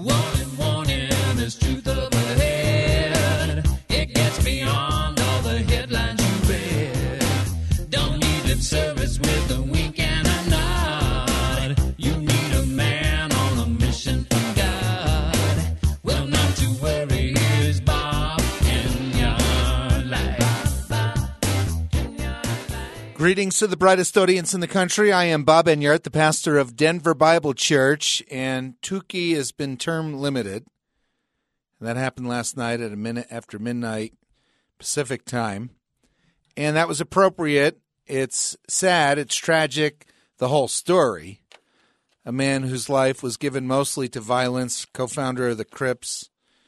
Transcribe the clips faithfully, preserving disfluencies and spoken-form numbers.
Warning, warning, there's truth up ahead. It gets beyond all the headlines you read. Don't need lip service with a wink and a nod. You need a man on a mission from God. Well, not to worry, here's Bob in your life. Greetings to the brightest audience in the country. I am Bob Enyart, the pastor of Denver Bible Church, and Tukey has been term limited. That happened last night at a minute after midnight Pacific time, and that was appropriate. It's sad, it's tragic, the whole story. A man whose life was given mostly to violence, co-founder of the Crips,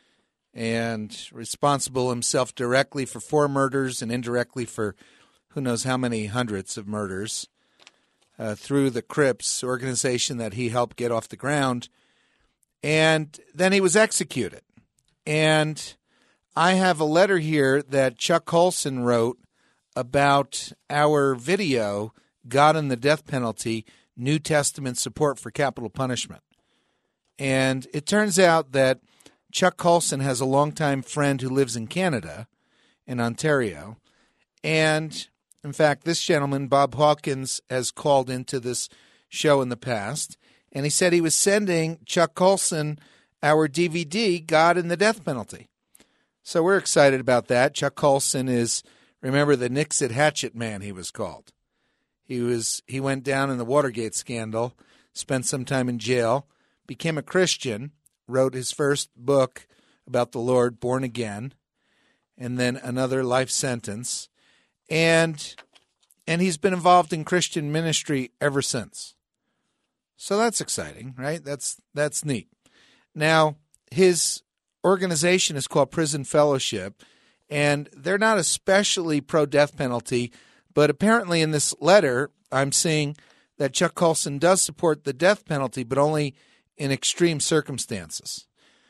and responsible himself directly for four murders and indirectly for who knows how many hundreds of murders uh, through the Crips organization that he helped get off the ground. And then he was executed. And I have a letter here that Chuck Colson wrote about our video, God and the Death Penalty, New Testament Support for Capital Punishment. And it turns out that Chuck Colson has a longtime friend who lives in Canada, in Ontario. And in fact, this gentleman, Bob Hawkins, has called into this show in the past, and he said he was sending Chuck Colson our D V D, God and the Death Penalty. So we're excited about that. Chuck Colson is, remember, the Nixon hatchet man, he was called. He was he went down in the Watergate scandal, spent some time in jail, became a Christian, wrote his first book about the Lord, Born Again, and then another life sentence. And and he's been involved in Christian ministry ever since. So that's exciting, right? That's that's neat. Now, his organization is called Prison Fellowship, and they're not especially pro-death penalty, but apparently in this letter, I'm seeing that Chuck Colson does support the death penalty, but only in extreme circumstances.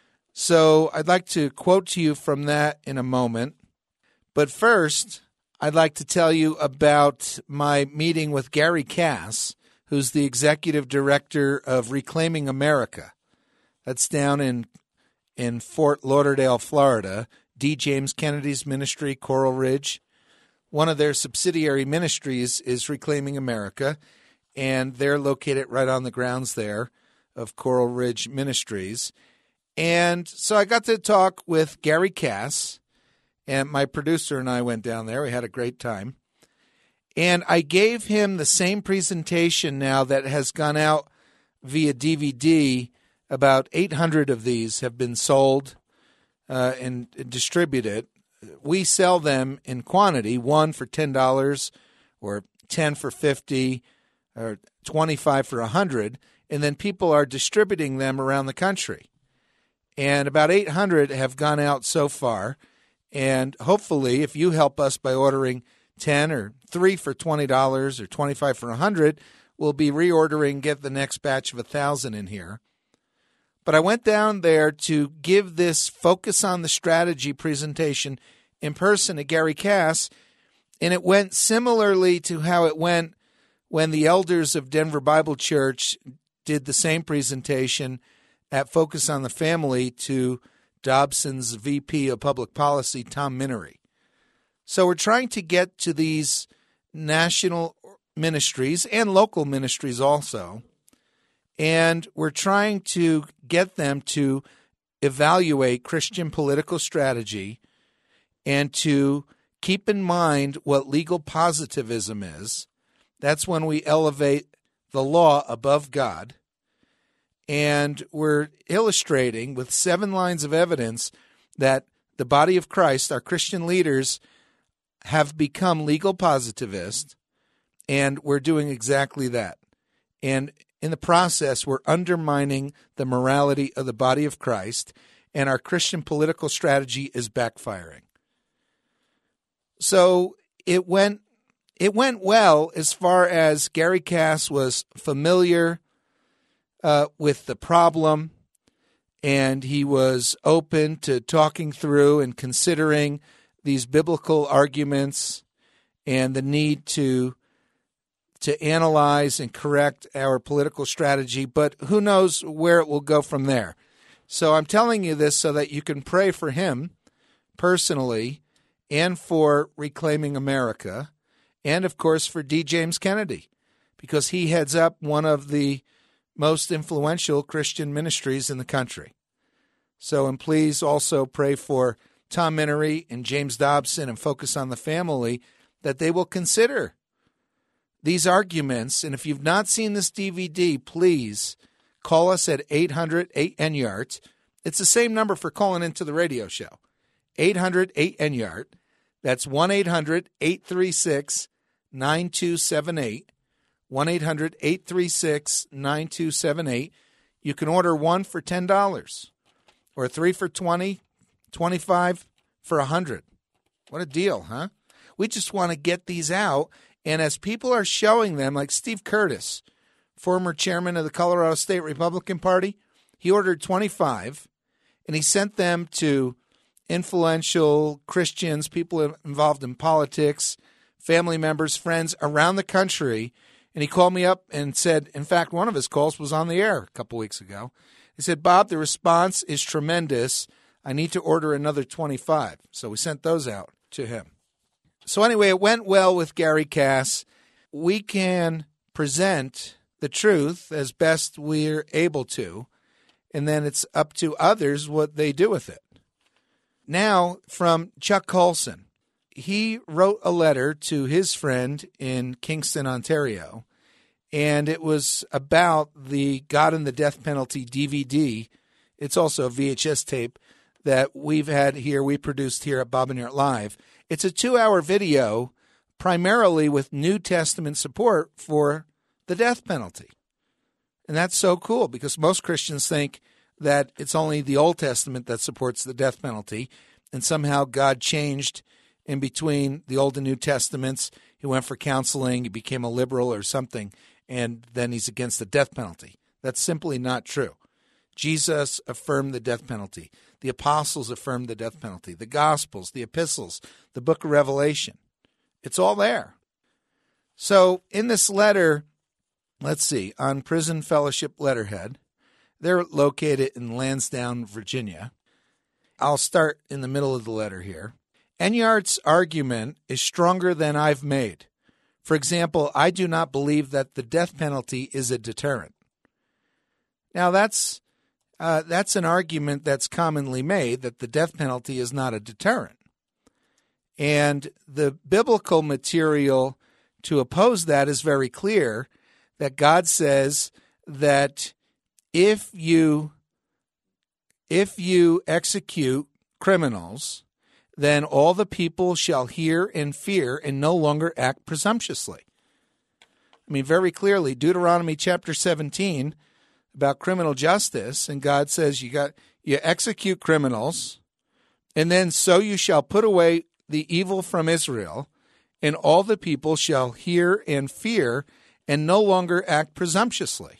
So I'd like to quote to you from that in a moment. But first, I'd like to tell you about my meeting with Gary Cass, who's the executive director of Reclaiming America. That's down in in Fort Lauderdale, Florida. D. James Kennedy's ministry, Coral Ridge. One of their subsidiary ministries is Reclaiming America, and they're located right on the grounds there of Coral Ridge Ministries. And so I got to talk with Gary Cass, and my producer and I went down there. We had a great time. And I gave him the same presentation now that has gone out via D V D. About eight hundred of these have been sold uh, and distributed. We sell them in quantity, one for ten dollars or ten for fifty dollars or twenty-five dollars for one hundred dollars, and then people are distributing them around the country. And about eight hundred have gone out so far. And hopefully, if you help us by ordering ten or three for twenty dollars or twenty-five for one hundred dollars, we'll be reordering, get the next batch of one thousand in here. But I went down there to give this Focus on the Strategy presentation in person to Gary Cass, and it went similarly to how it went when the elders of Denver Bible Church did the same presentation at Focus on the Family to Dobson's V P of Public Policy, Tom Minery. So we're trying to get to these national ministries and local ministries also, and we're trying to get them to evaluate Christian political strategy and to keep in mind what legal positivism is. That's when we elevate the law above God. And we're illustrating with seven lines of evidence that the body of Christ, our Christian leaders, have become legal positivists, and we're doing exactly that. And in the process, we're undermining the morality of the body of Christ, and our Christian political strategy is backfiring. So it went it went well as far as Gary Cass was familiar uh, with the problem, and he was open to talking through and considering these biblical arguments and the need to to analyze and correct our political strategy, but who knows where it will go from there. So I'm telling you this so that you can pray for him personally and for Reclaiming America and, of course, for D. James Kennedy, because he heads up one of the most influential Christian ministries in the country. So, and please also pray for Tom Minery and James Dobson and Focus on the Family, that they will consider these arguments. And if you've not seen this D V D, please call us at eight hundred eight N Y A R T. It's the same number for calling into the radio show, eight hundred eight N Y A R T. That's one eight hundred eight three six nine two seven eight, one eight hundred eight three six nine two seven eight. You can order one for ten dollars or three for twenty dollars, twenty-five dollars for one hundred dollars. What a deal, huh? We just want to get these out. And as people are showing them, like Steve Curtis, former chairman of the Colorado State Republican Party, he ordered twenty-five, and he sent them to influential Christians, people involved in politics, family members, friends around the country. And he called me up and said, in fact, one of his calls was on the air a couple weeks ago. He said, Bob, the response is tremendous. I need to order another twenty-five. So we sent those out to him. So anyway, it went well with Gary Cass. We can present the truth as best we're able to, and then it's up to others what they do with it. Now, from Chuck Colson. He wrote a letter to his friend in Kingston, Ontario, and it was about the God and the Death Penalty D V D. It's also a V H S tape that we've had here, we produced here at Bob and Yurt Live. It's a two-hour video, primarily with New Testament support for the death penalty. And that's so cool, because most Christians think that it's only the Old Testament that supports the death penalty, and somehow God changed in between the Old and New Testaments. He went for counseling, he became a liberal or something, and then he's against the death penalty. That's simply not true. Jesus affirmed the death penalty. The apostles affirmed the death penalty. The Gospels, the epistles, the book of Revelation. It's all there. So in this letter, let's see, on Prison Fellowship letterhead, they're located in Lansdowne, Virginia. I'll start in the middle of the letter here. Enyart's argument is stronger than I've made. For example, I do not believe that the death penalty is a deterrent. Now, that's uh, that's an argument that's commonly made, that the death penalty is not a deterrent. And the biblical material to oppose that is very clear, that God says that if you if you execute criminals, then all the people shall hear and fear and no longer act presumptuously. I mean, very clearly, Deuteronomy chapter seventeen about criminal justice, and God says you got you execute criminals, and then so you shall put away the evil from Israel, and all the people shall hear and fear and no longer act presumptuously.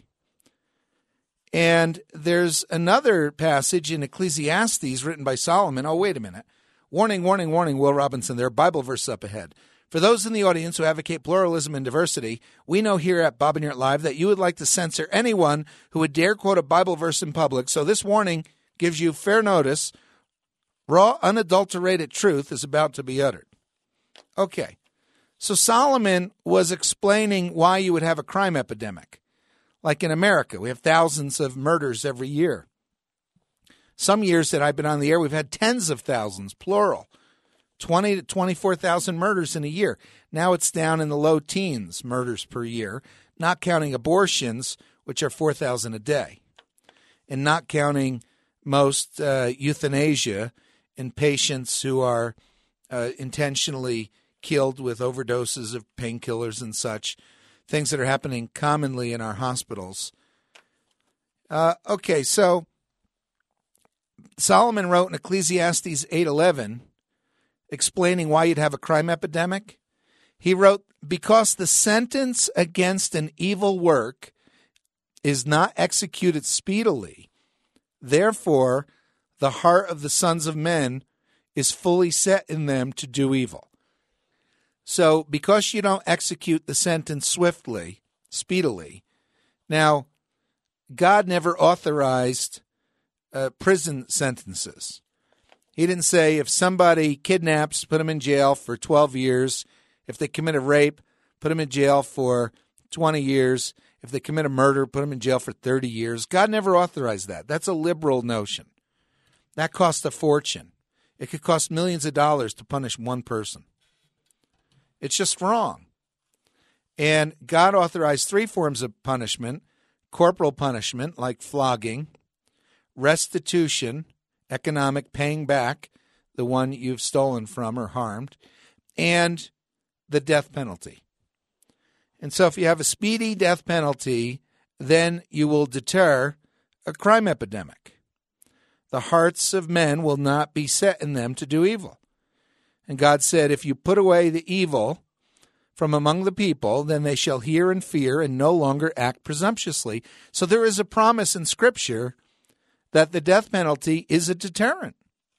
And there's another passage in Ecclesiastes written by Solomon. Oh, wait a minute. Warning, warning, warning, Will Robinson. There are Bible verses up ahead. For those in the audience who advocate pluralism and diversity, we know here at Bob and Yurt Live that you would like to censor anyone who would dare quote a Bible verse in public. So this warning gives you fair notice. Raw, unadulterated truth is about to be uttered. Okay. So Solomon was explaining why you would have a crime epidemic. Like in America, we have thousands of murders every year. Some years that I've been on the air, we've had tens of thousands, plural, twenty to twenty-four thousand murders in a year. Now it's down in the low teens, murders per year, not counting abortions, which are four thousand a day, and not counting most uh, euthanasia in patients who are uh, intentionally killed with overdoses of painkillers and such, things that are happening commonly in our hospitals. Uh, okay, so Solomon wrote in Ecclesiastes eight eleven, explaining why you'd have a crime epidemic. He wrote, because the sentence against an evil work is not executed speedily, therefore the heart of the sons of men is fully set in them to do evil. So because you don't execute the sentence swiftly, speedily, now God never authorized uh, prison sentences. He didn't say if somebody kidnaps, put them in jail for twelve years. If they commit a rape, put them in jail for twenty years. If they commit a murder, put them in jail for thirty years. God never authorized that. That's a liberal notion. That costs a fortune. It could cost millions of dollars to punish one person. It's just wrong. And God authorized three forms of punishment: corporal punishment, like flogging; restitution, economic, paying back the one you've stolen from or harmed; and the death penalty. And so if you have a speedy death penalty, then you will deter a crime epidemic. The hearts of men will not be set in them to do evil. And God said, if you put away the evil from among the people, then they shall hear and fear and no longer act presumptuously. So there is a promise in Scripture that the death penalty is a deterrent.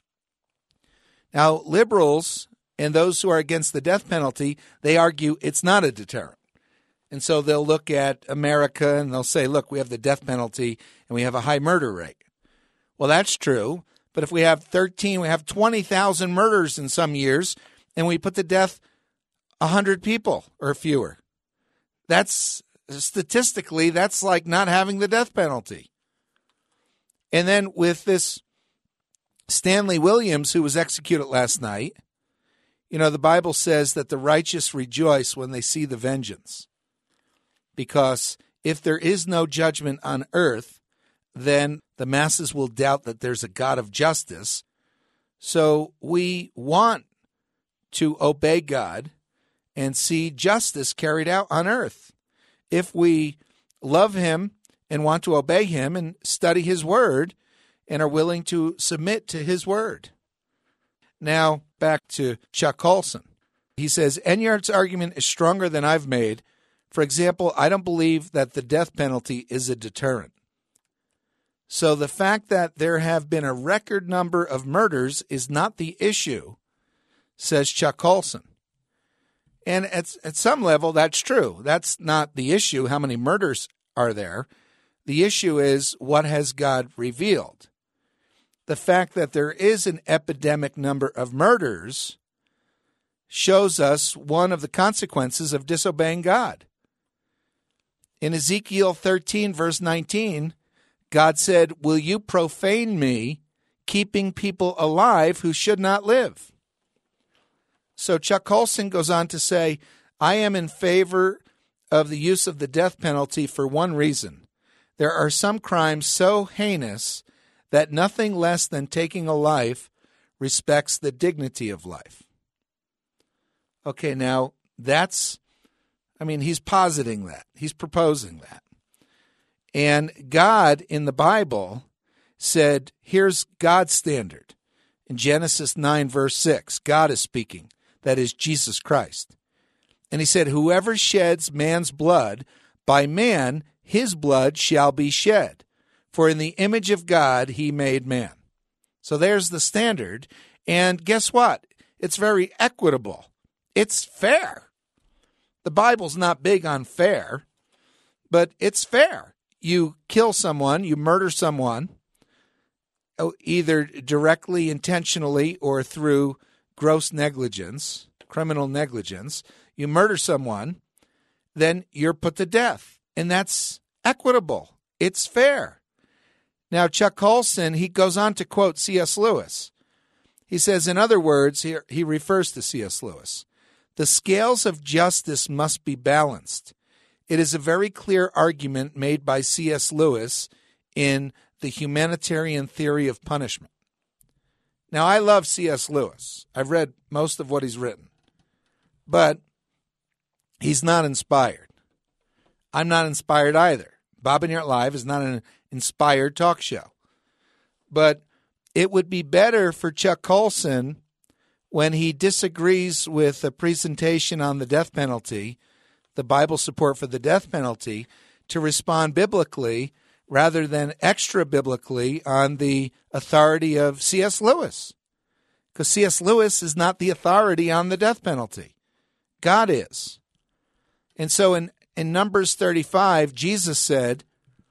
Now, liberals and those who are against the death penalty, they argue it's not a deterrent. And so they'll look at America and they'll say, look, we have the death penalty and we have a high murder rate. Well, that's true. But if we have thirteen, we have twenty thousand murders in some years, and we put to death one hundred people or fewer, that's statistically, that's like not having the death penalty. And then with this Stanley Williams, who was executed last night, you know, the Bible says that the righteous rejoice when they see the vengeance. Because if there is no judgment on earth, then the masses will doubt that there's a God of justice. So we want to obey God and see justice carried out on earth. If we love him and want to obey him and study his word and are willing to submit to his word. Now, back to Chuck Colson. He says, Enyart's argument is stronger than I've made. For example, I don't believe that the death penalty is a deterrent. So the fact that there have been a record number of murders is not the issue, says Chuck Colson. And at, at some level, that's true. That's not the issue, how many murders are there. The issue is, what has God revealed? The fact that there is an epidemic number of murders shows us one of the consequences of disobeying God. In Ezekiel thirteen, verse nineteen, God said, will you profane me, keeping people alive who should not live? So Chuck Colson goes on to say, I am in favor of the use of the death penalty for one reason. There are some crimes so heinous that nothing less than taking a life respects the dignity of life. Okay, now that's, I mean, he's positing that. He's proposing that. And God in the Bible said, here's God's standard. In Genesis nine, verse six, God is speaking. That is Jesus Christ. And he said, whoever sheds man's blood, by man his blood shall be shed. For in the image of God he made man. So there's the standard. And guess what? It's very equitable. It's fair. The Bible's not big on fair, but it's fair. You kill someone, you murder someone, either directly, intentionally, or through gross negligence, criminal negligence. You murder someone, then you're put to death. And that's equitable. It's fair. Now, Chuck Colson, he goes on to quote C S Lewis. He says, in other words, he, he refers to C S Lewis, the scales of justice must be balanced. It is a very clear argument made by C S Lewis in The Humanitarian Theory of Punishment. Now, I love C S Lewis. I've read most of what he's written. But he's not inspired. I'm not inspired either. Bob Enyart Live is not an inspired talk show. But it would be better for Chuck Colson, when he disagrees with a presentation on the death penalty, the Bible support for the death penalty, to respond biblically rather than extra biblically on the authority of C S Lewis. Because C S Lewis is not the authority on the death penalty. God is. And so in, in Numbers thirty-five, Jesus said,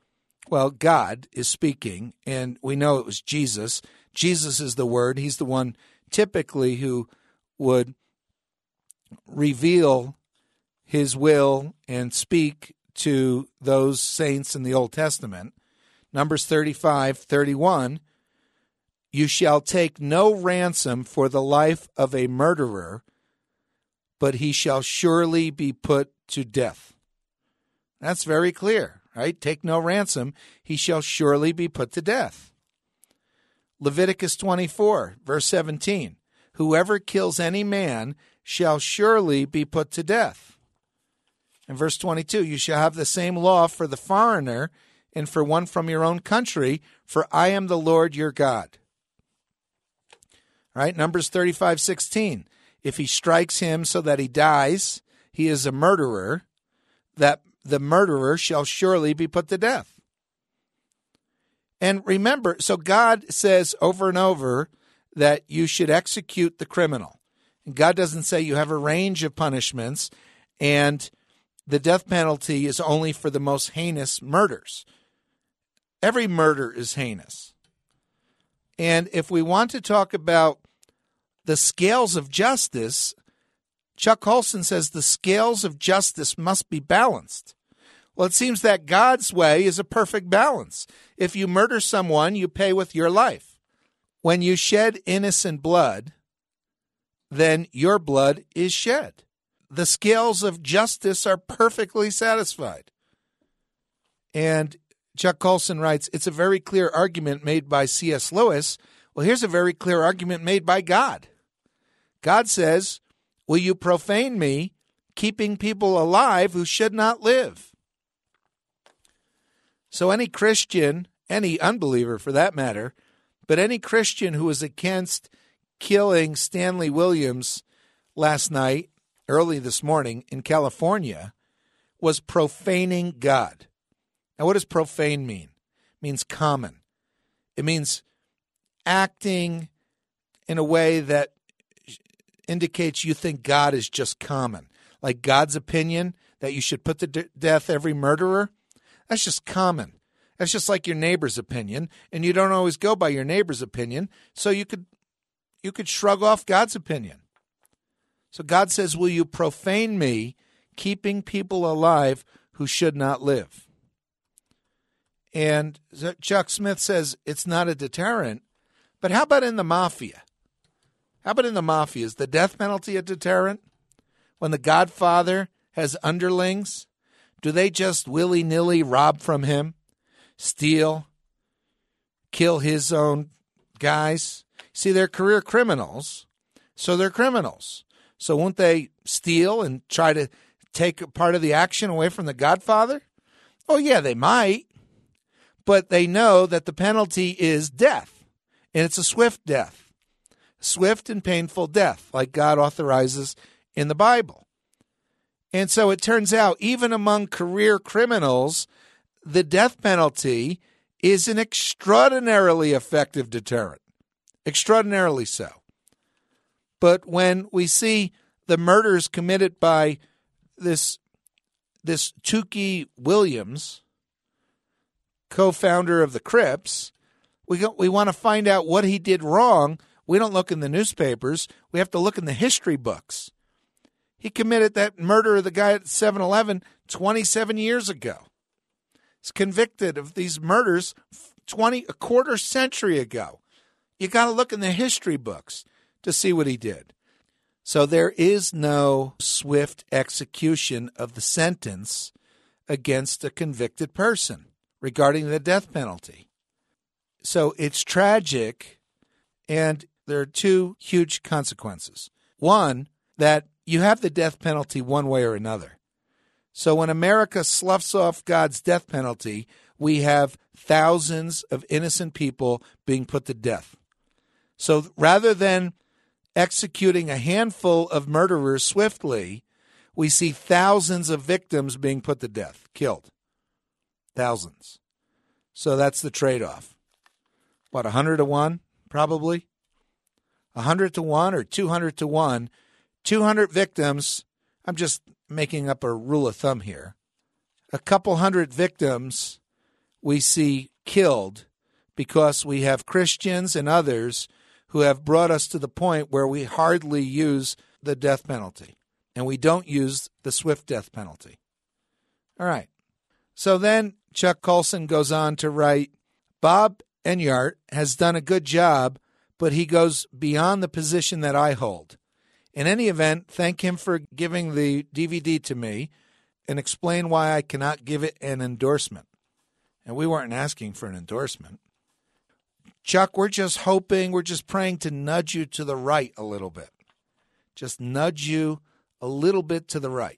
Well, God is speaking, and we know it was Jesus. Jesus is the Word. He's the one typically who would reveal his will and speak to those saints in the Old Testament. Numbers thirty-five, thirty-one, you shall take no ransom for the life of a murderer, but he shall surely be put to death. That's very clear, right? Take no ransom, he shall surely be put to death. Leviticus twenty-four, verse seventeen, whoever kills any man shall surely be put to death. And verse twenty-two, you shall have the same law for the foreigner and for one from your own country, for I am the Lord your God. All right, Numbers thirty-five, sixteen, if he strikes him so that he dies, he is a murderer, that the murderer shall surely be put to death. And remember, so God says over and over that you should execute the criminal. And God doesn't say you have a range of punishments, and the death penalty is only for the most heinous murders. Every murder is heinous. And if we want to talk about the scales of justice, Chuck Colson says the scales of justice must be balanced. Well, it seems that God's way is a perfect balance. If you murder someone, you pay with your life. When you shed innocent blood, then your blood is shed. The scales of justice are perfectly satisfied. And Chuck Colson writes, it's a very clear argument made by C S Lewis. Well, here's a very clear argument made by God. God says, will you profane me, keeping people alive who should not live? So any Christian, any unbeliever for that matter, but any Christian who is against killing Stanley Williams last night, early this morning in California, was profaning God. Now, what does profane mean? It means common. It means acting in a way that indicates you think God is just common. Like God's opinion that you should put to de- death every murderer, that's just common. That's just like your neighbor's opinion, and you don't always go by your neighbor's opinion, so you could you could shrug off God's opinion. So God says, will you profane me, keeping people alive who should not live? And Chuck Smith says it's not a deterrent, but how about in the mafia? How about in the mafia? Is the death penalty a deterrent? When the Godfather has underlings, do they just willy-nilly rob from him, steal, kill his own guys? See, they're career criminals, so they're criminals. So won't they steal and try to take part of the action away from the Godfather? Oh, yeah, they might. But they know that the penalty is death, and it's a swift death, swift and painful death, like God authorizes in the Bible. And so it turns out, even among career criminals, the death penalty is an extraordinarily effective deterrent, extraordinarily so. But when we see the murders committed by this, this Tookie Williams, co-founder of the Crips, we go, we want to find out what he did wrong. We don't look in the newspapers. We have to look in the history books. He committed that murder of the guy at seven eleven twenty-seven years ago. He's convicted of these murders twenty a quarter century ago. You got to look in the history books to see what he did. So there is no swift execution of the sentence against a convicted person regarding the death penalty. So it's tragic, and there are two huge consequences. One, that you have the death penalty one way or another. So when America sloughs off God's death penalty, we have thousands of innocent people being put to death. So rather than executing a handful of murderers swiftly, we see thousands of victims being put to death, killed. Thousands. So that's the trade-off. What, one hundred to one, probably? one hundred to one or two hundred to one. two hundred victims, I'm just making up a rule of thumb here. A couple hundred victims we see killed because we have Christians and others who have brought us to the point where we hardly use the death penalty, and we don't use the swift death penalty. All right. So then Chuck Colson goes on to write, Bob Enyart has done a good job, but he goes beyond the position that I hold. In any event, thank him for giving the D V D to me and explain why I cannot give it an endorsement. And we weren't asking for an endorsement. Chuck, we're just hoping, we're just praying to nudge you to the right a little bit. Just nudge you a little bit to the right.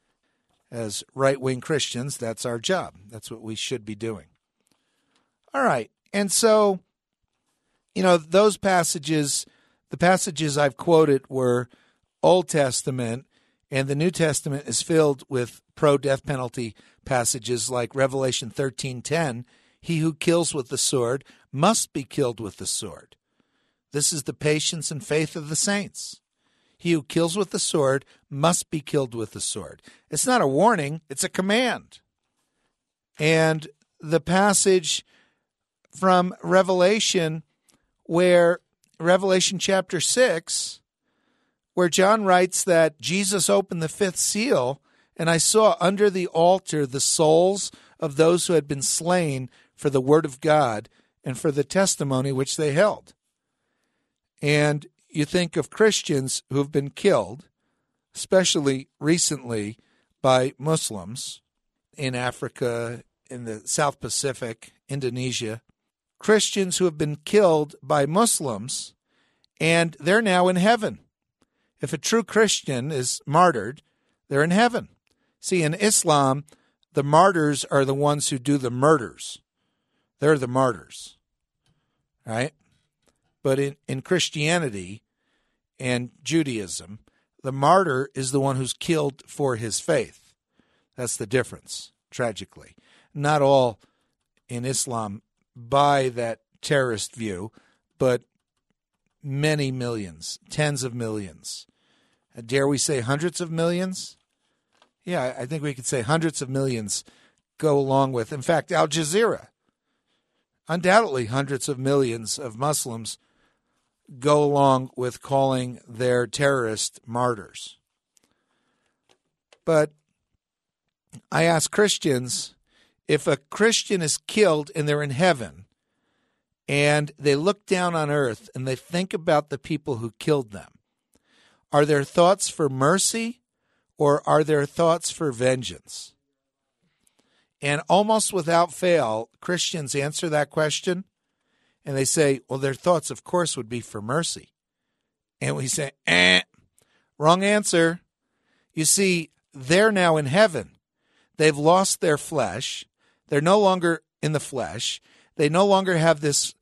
As right-wing Christians, that's our job. That's what we should be doing. All right. And so, you know, those passages, the passages I've quoted were Old Testament, and the New Testament is filled with pro-death penalty passages like Revelation thirteen ten. He who kills with the sword must be killed with the sword. This is the patience and faith of the saints. He who kills with the sword must be killed with the sword. It's not a warning, it's a command. And the passage from Revelation, where Revelation chapter six, where John writes that Jesus opened the fifth seal, and I saw under the altar the souls of those who had been slain for the word of God and for the testimony which they held. And you think of Christians who have been killed, especially recently by Muslims in Africa, in the South Pacific, Indonesia. Christians who have been killed by Muslims, and they're now in heaven. If a true Christian is martyred, they're in heaven. See, in Islam, the martyrs are the ones who do the murders. They're the martyrs, right? But in, in Christianity and Judaism, the martyr is the one who's killed for his faith. That's the difference, tragically. Not all in Islam buy that terrorist view, but many millions, tens of millions. Dare we say hundreds of millions? Yeah, I think we could say hundreds of millions go along with. In fact, Al Jazeera, undoubtedly hundreds of millions of Muslims go along with calling their terrorist martyrs. But I ask Christians, if a Christian is killed and they're in heaven, and they look down on earth and they think about the people who killed them, are their thoughts for mercy or are there thoughts for vengeance? And almost without fail, Christians answer that question, and they say, well, their thoughts, of course, would be for mercy. And we say, eh, wrong answer. You see, they're now in heaven. They've lost their flesh. They're no longer in the flesh. They no longer have this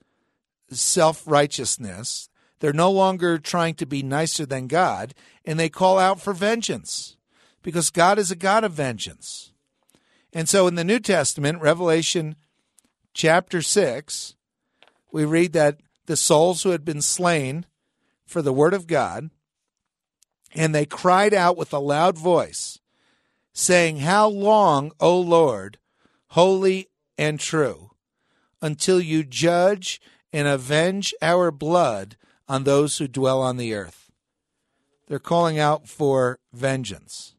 self-righteousness. They're no longer trying to be nicer than God, and they call out for vengeance because God is a God of vengeance. And so in the New Testament, Revelation chapter six, we read that the souls who had been slain for the word of God, and they cried out with a loud voice, saying, how long, O Lord, holy and true, until you judge and avenge our blood on those who dwell on the earth? They're calling out for vengeance.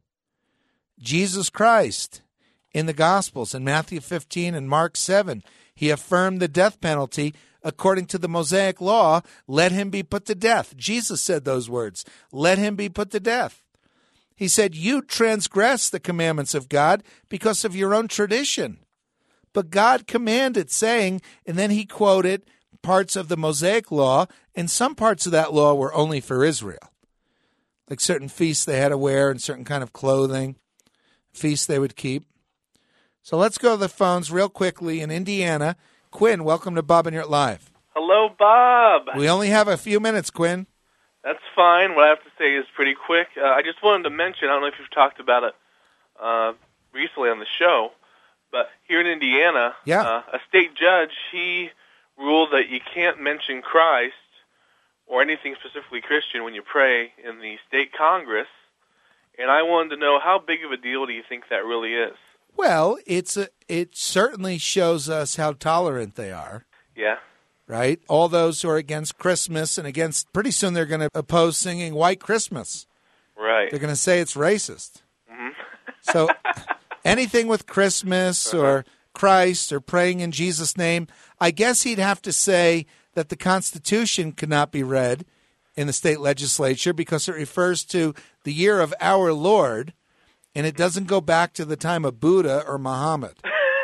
Jesus Christ, in the Gospels, in Matthew fifteen and Mark seven, he affirmed the death penalty according to the Mosaic law. Let him be put to death. Jesus said those words, let him be put to death. He said, you transgress the commandments of God because of your own tradition. But God commanded, saying, and then he quoted parts of the Mosaic law, and some parts of that law were only for Israel. Like certain feasts they had to wear and certain kind of clothing, feasts they would keep. So let's go to the phones real quickly in Indiana. Quinn, welcome to Bob and Yurt Live. Hello, Bob. We only have a few minutes, Quinn. That's fine. What I have to say is pretty quick. Uh, I just wanted to mention, I don't know if you've talked about it uh, recently on the show, but here in Indiana, yeah. uh, a state judge, he ruled that you can't mention Christ or anything specifically Christian when you pray in the state Congress, and I wanted to know how big of a deal do you think that really is? Well, it's a, it certainly shows us how tolerant they are, Yeah. right? All those who are against Christmas and against, pretty soon they're going to oppose singing White Christmas. Right. They're going to say it's racist. Mhm. So anything with Christmas Uh-huh. or Christ or praying in Jesus' name, I guess he'd have to say that the Constitution could not be read in the state legislature because it refers to the year of our Lord, and it doesn't go back to the time of Buddha or Muhammad.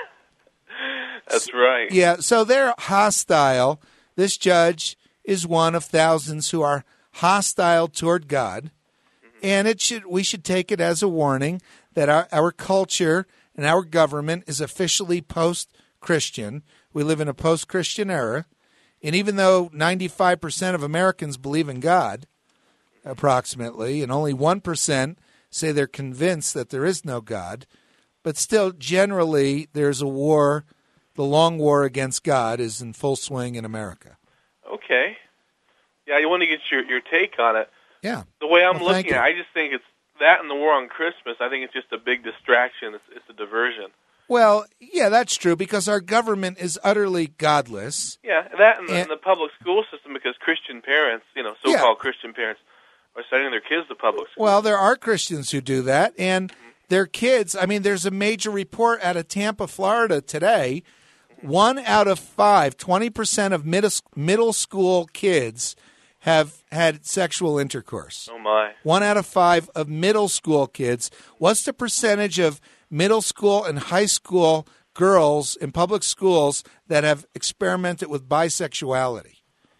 That's right. Yeah, so they're hostile. This judge is one of thousands who are hostile toward God, and it should we should take it as a warning that our, our culture and our government is officially post-Christian. We live in a post-Christian era, and even though ninety-five percent of Americans believe in God, approximately, and only one percent say they're convinced that there is no God, but still, generally, there's a war. The long war against God is in full swing in America. Okay. Yeah, I want to get your, your take on it. Yeah. The way I'm Well, thank looking at it, you. I just think it's that and the war on Christmas. I think it's just a big distraction. It's, it's a diversion. Well, yeah, that's true because our government is utterly godless. Yeah, that and the, And- and the public school system because Christian parents, you know, Yeah. so-called Christian parents, are sending their kids to public school. Well, there are Christians who do that, and their kids, I mean, there's a major report out of Tampa, Florida today. One out of five, twenty percent of middle, middle school kids have had sexual intercourse. Oh, my. One out of five of middle school kids. What's the percentage of middle school and high school girls in public schools that have experimented with bisexuality?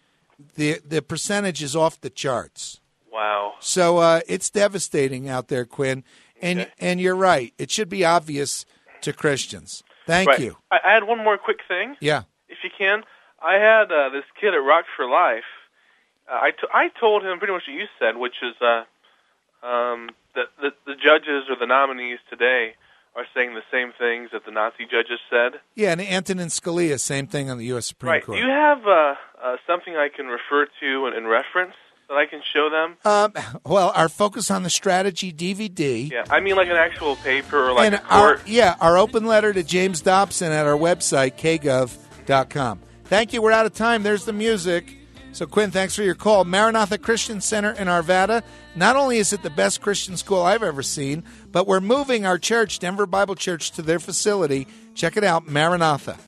The the percentage is off the charts. Wow. So uh, it's devastating out there, Quinn. And Okay. and you're right. It should be obvious to Christians. Thank Right. you. I, I had one more quick thing, Yeah. if you can. I had uh, this kid at Rock for Life. Uh, I, t- I told him pretty much what you said, which is uh, um, that the, the judges or the nominees today are saying the same things that the Nazi judges said. Yeah, and Antonin Scalia, same thing on the U S Supreme Right. Court. Do you have uh, uh, something I can refer to and, and reference that I can show them? Um, well, our Focus on the Strategy D V D. Yeah, I mean like an actual paper or like and a court. our, yeah, our open letter to James Dobson at our website, k gov dot com. Thank you. We're out of time. There's the music. So, Quinn, thanks for your call. Maranatha Christian Center in Arvada. Not only is it the best Christian school I've ever seen, but we're moving our church, Denver Bible Church, to their facility. Check it out, Maranatha.